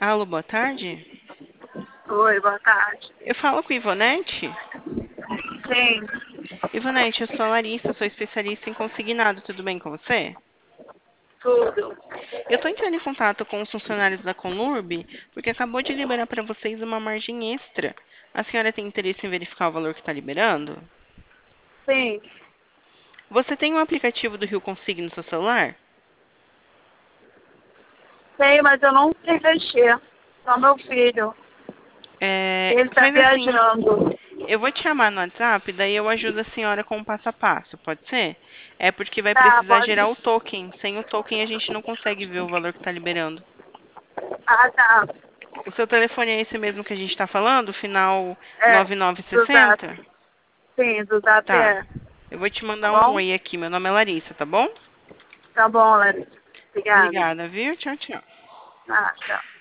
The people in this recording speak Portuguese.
Alô, boa tarde. Oi, boa tarde. Eu falo com Ivonete. Sim, Ivonete, eu sou a Larissa, sou especialista em consignado. Tudo bem com você? tudo. Eu estou entrando em contato com os funcionários da Conurb porque acabou de liberar para vocês uma margem extra. A senhora tem interesse em verificar o valor que está liberando? Sim, Você tem um aplicativo do Rio Consigne no seu celular? sei, mas eu não sei mexer. Só meu filho. Ele tá Faz assim, viajando. eu vou te chamar no WhatsApp, daí eu ajudo a senhora com o passo a passo, pode ser? É porque vai Tá, precisar gerar pode. o token. Sem o token a gente não consegue ver o valor que está liberando. Ah, tá. O seu telefone é esse mesmo que a gente está falando? Final É, do Zap. 9960? Sim, do Zap Tá. é. Eu vou te Tá mandar um bom? oi aqui. Meu nome é Larissa, tá bom? Tá bom, Larissa. Obrigada. Obrigada, viu? Tchau, tchau. Ah, tchau.